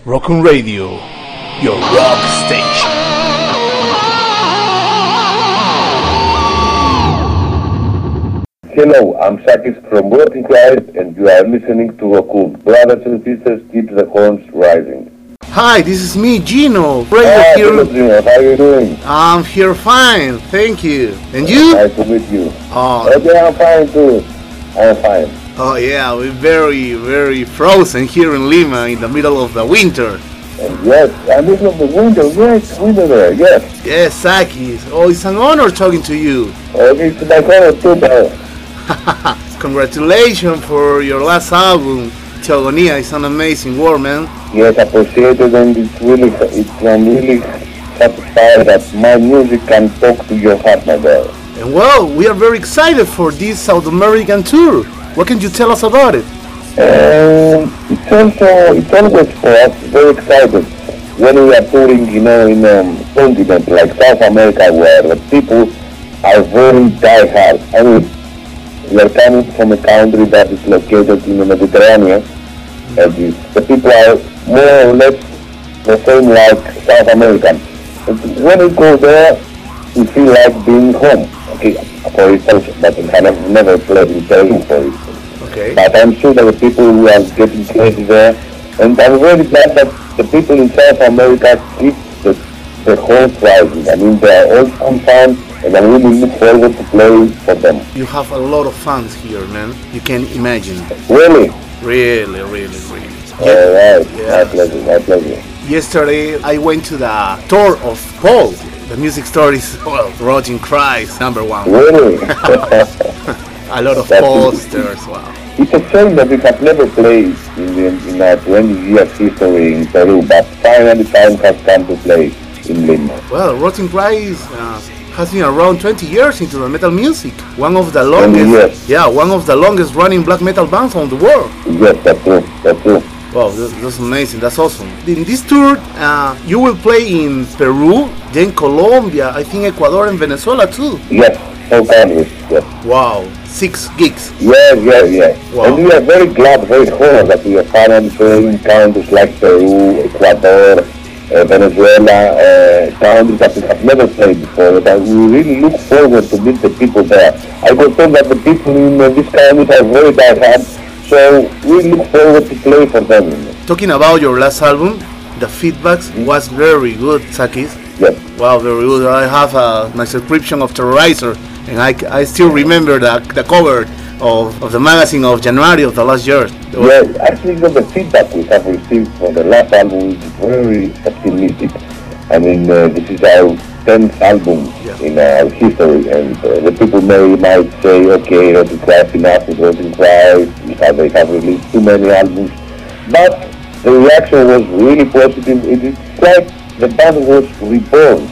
Rock on Radio, your rock station. Hello, I'm Sakis from Rotting Christ, and you are listening to Raccoon. Brothers and sisters, keep the horns rising. Hi, this is me, Gino. Hello, Gino. How are you doing? I'm here fine, thank you. And you? Nice to meet you. Oh, Okay, I'm fine too. I'm fine. oh yeah, we're very frozen here in Lima in the middle of the winter. And yes, I'm middle of the winter. Yes, winter there. Yes. Yes, Sakis. Oh, it's an honor talking to you. Okay, it's my honor too, pal. Congratulations for your last album, Teogonia. It's an amazing work, man. Yes, appreciated, and I'm really satisfied that my music can talk to your heart, my brother. And well, we are very excited for this South American tour. What can you tell us about it? It's always for us very excited when we are touring, in continent like South America, where the people are very die-hard. I mean, we are coming from a country that is located in the Mediterranean, and the people are more or less the same like South American. And when we go there, we feel like being home. Okay, for instance, but we have never played in Peru, for instance. Okay. But I'm sure that the people who are getting crazy there, and I'm very glad that the people in South America keep the whole rising. I mean, they are all some fans, and I really look forward to play for them. You have a lot of fans here, man. You can imagine. Really? Really. Alright, Yeah. my pleasure. Yesterday, I went to the tour of Paul. The music store is, well, Rotting Christ, #1. Really? A lot of That's posters, wow. It's a shame that we have never played in our 20 years history in Peru, but finally time has come to play in Lima. Well, Rotting Christ has been around 20 years into the metal music. One of the 20 longest, years. yeah, one of the longest running black metal bands on the world. Yes, that's true. Wow, that's amazing. That's awesome. In this tour, you will play in Peru, then Colombia, I think Ecuador and Venezuela too. Yes, so countries, yes. Wow, 6 gigs. Yes. Wow. And we are very glad, very honored that we are finally playing countries like Peru, Ecuador, Venezuela, countries that we have never played before. But we really look forward to meet the people there. I can tell that the people in these countries are very die-hard, so we look forward to play for them. Talking about your last album, the feedback was very good, Sakis. Yes. Wow, very good. I have my subscription of Terrorizer, and I still remember the cover of the magazine of January of the last year. Yes, actually, the feedback we have received for the last album is very optimistic. I mean, this is our 10th album in our history, and the people might say, okay, Rotting Christ, enough with Rotting Christ, because they have released too many albums. But the reaction was really positive. It's like the band was reborn.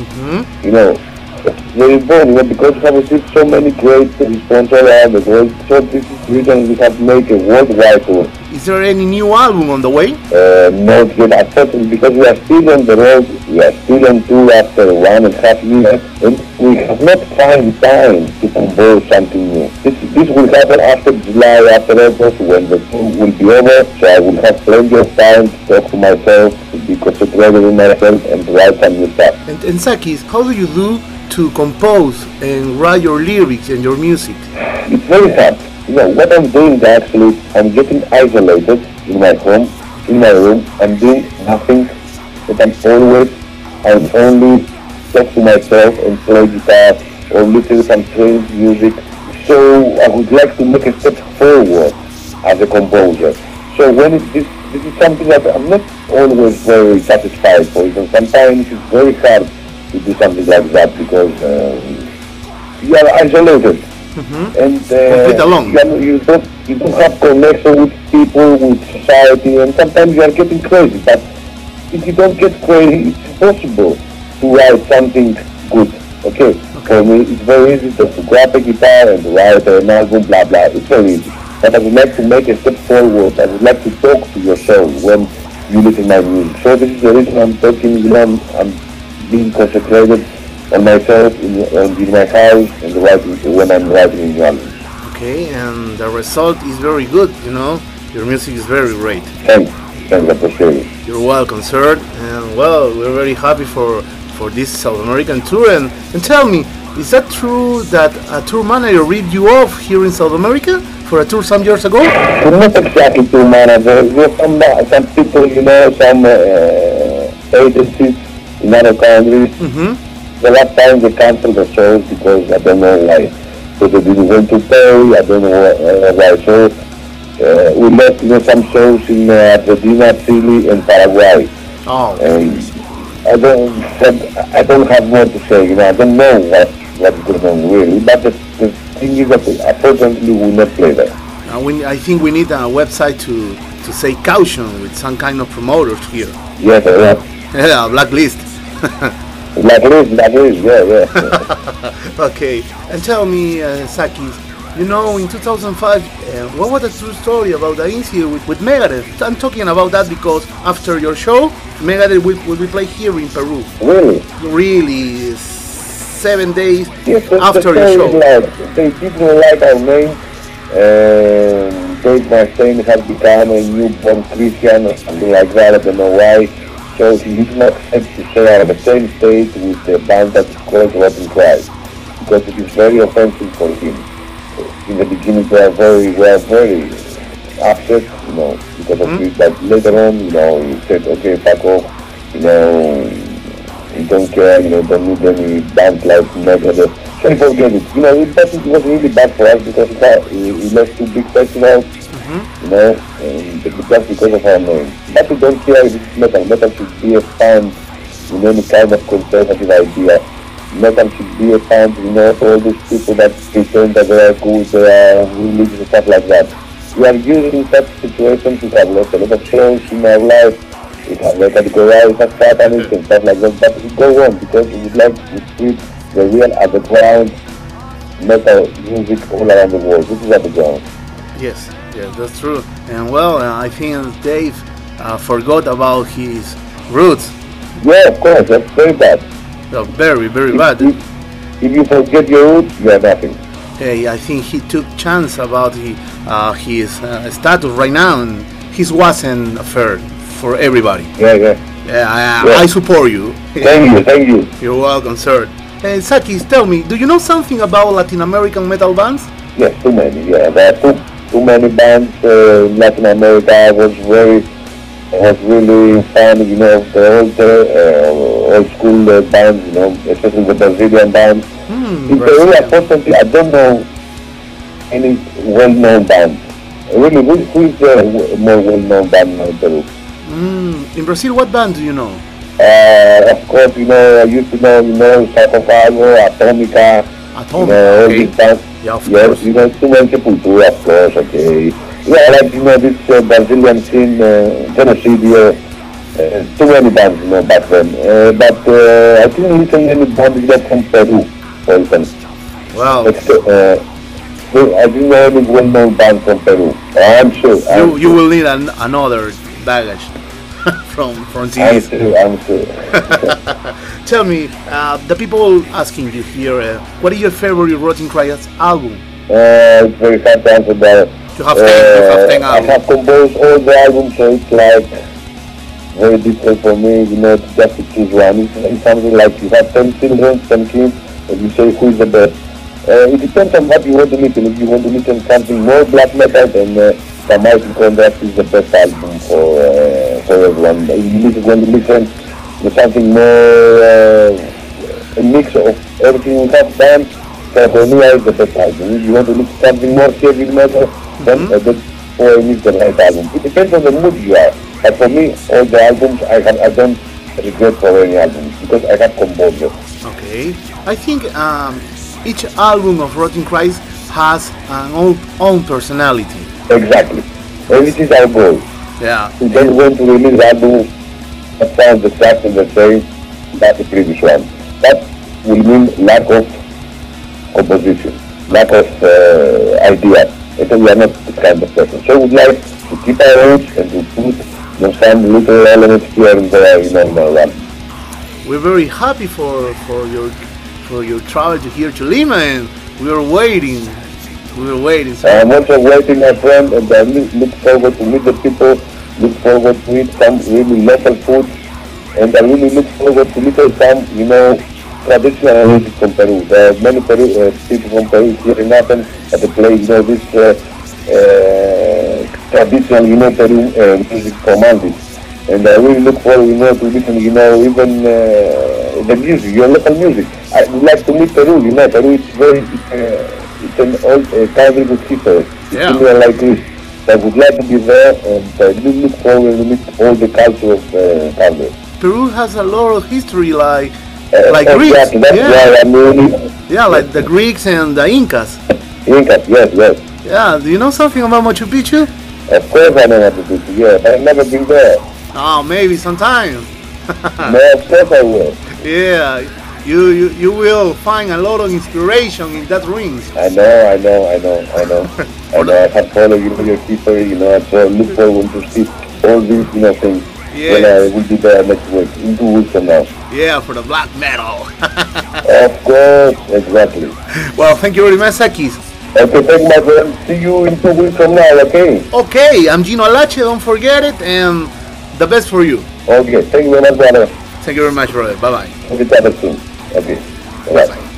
They reborn, because we have received so many great responses around the world. So this is the reason we have made a worldwide tour. Is there any new album on the way? Not yet, unfortunately, because we are still on the road. We are still on tour after 1.5 years, and we have not found time to compose something new. This will happen after July, after August, when the tour will be over, so I will have plenty of time to talk to myself, to be concentrated in myself, and to write some new stuff. And Sakis, how do you do to compose and write your lyrics and your music? It's very hard. What I'm doing actually, I'm getting isolated in my home, in my room. I'm doing nothing, but I'm only talk to myself and play guitar or listen to some strange music. So I would like to make a step forward as a composer. So when this is something that I'm not always very satisfied for. Sometimes it's very hard to do something like that because you are isolated. And Complete alone. you don't have connection with people, with society, and sometimes you are getting crazy. But if you don't get crazy, it's impossible to write something good. Okay? For me, it's very easy to grab a guitar and write an album, blah blah. It's very easy. But I would like to make a step forward. I would like to talk to your soul when you listen to my music. So this is the reason I'm talking. I'm being concentrated on myself in my house and when I'm writing in the album. Okay, and the result is very good, Your music is very great. Thanks, I appreciate it. You're welcome, sir. And well, we're very happy for this South American tour. And tell me, is that true that a tour manager ripped you off here in South America for a tour some years ago? We're not exactly tour managers. We're some people, some agencies in other countries. The last time they canceled the shows because I don't know why. So they didn't want to pay, I don't know why. So we left some shows in Argentina, Chile and Paraguay. Oh. And I don't have more to say, I don't know what's going on really. But the thing is that unfortunately we will not play there. I think we need a website to say caution with some kind of promoters here. Yes, Yeah, blacklist. Blacklist, yeah. Okay, and tell me, Sakis, in 2005, what was the true story about the incident with Megadeth? I'm talking about that because after your show, Megadeth will be played here in Peru. Really? Really, 7 days yes, after your show. They didn't like our name. Dave Mustaine had become a newborn Christian or something like that, I don't know why. So he did not accept to show on the same stage with the band that is called Rotten Christ, because it is very offensive for him. In the beginning we were very upset, because of this, but later on, he said, okay, fuck off, we don't care, don't need any bands like Megadeth. So he forget it. It was really bad for us because he lost 2 big festivals, and just because of our name. But we don't care if it's metal. Metal should be a fan in any kind of conservative idea. Metal should be a fan, for all these people that pretend that they are good, they are religious and stuff like that. We are using such situations, we have lost a lot of shows in our life, we have categorized as satanists and stuff like that, but we go on because we would like to treat the real underground metal music all around the world. This is underground. Yes, that's true. And well, I think Dave forgot about his roots. Yeah, of course, that's very bad. Very, very bad. If you forget your roots, you are nothing. Hey, I think he took chance about his status right now, and his wasn't fair for everybody. Yeah. I support you. Thank you. You're welcome, sir. Hey, Sakis, tell me, do you know something about Latin American metal bands? Yes, too many. Yeah, there are too many bands in Latin America. Was really fun. The old school bands. Especially the Brazilian bands. In Peru, unfortunately, I don't know any well-known band. Really, who is the more well-known band in Peru? In Brazil, what band do you know? Of course, I used to know, Sarcophago, Atomica, all these bands. Yeah, of course. Too many Sepultura, of course, okay. Yeah, like, this Brazilian scene, Genocidio, too many bands, back then. But I didn't listen to any bands that from Peru, for instance. Wow. I didn't know any well-known band from Peru. I'm sure. You will need another baggage from CDs. I'm sure. Tell me, the people asking you here, what is your favorite Rotten Christ album? It's very hard to answer that. You have 10 I albums. have composed all the albums, so it's like very difficult for me, just to choose one. It's something like you have 10 children, 10 kids, and you say who is the best. It depends on what you want to listen. If you want to listen to something more black metal, then the Mighty Contract is the best album for everyone. If you want to listen to something more, a mix of everything we have done, California is the best album. If you want to listen to something more heavy metal, then the Poem is the right album. It depends on the mood you are. But for me, all the albums, I don't regret for any album because I have composed them. Okay. I think each album of Rotten Christ has an own personality. Exactly. And this is our goal. Yeah. We don't want to release albums that sound exactly the same as the previous one. That will mean lack of composition, lack of idea. And so we are not this kind of person. So we would like to keep our roots and to put some little elements here and there in our album. We're very happy for your travel to here to Lima, and we are waiting. So. I'm also waiting, my friend, and I look forward to meet the people, look forward to eat some really local food, and I really look forward to little some, traditional music from Peru. There are many people from Peru here in Athens at the play, this traditional, Peru music from Andes. And I really look forward, to listen, even the music, your local music. I would like to meet Peru, Peru is it's an old country with history. Yeah. It's similar like this. I would like to be there, and I really look forward to meet all the culture of country. Peru has a lot of history, like Greeks. Exactly, that's why I mean, Yeah, like the Greeks and the Incas. Incas, yes. Yeah, do you know something about Machu Picchu? Of course I know Machu Picchu, yeah, but I've never been there. Oh, maybe sometime. No, of course I will. Yeah, you will find a lot of inspiration in that rings. I know. I have followed, your history, I so look forward to see all these, things. Yeah. When I will be there next week, in 2 weeks from now. Yeah, for the black metal. Of course, exactly. Well, thank you very much, Sakis. Okay, thank you, my friend. See you in 2 weeks from now, okay? Okay, I'm Gino Alache, don't forget it, and the best for you. Okay, thank you very much, brother. Thank you very much, brother. Bye-bye. We'll get together soon. Okay, bye-bye.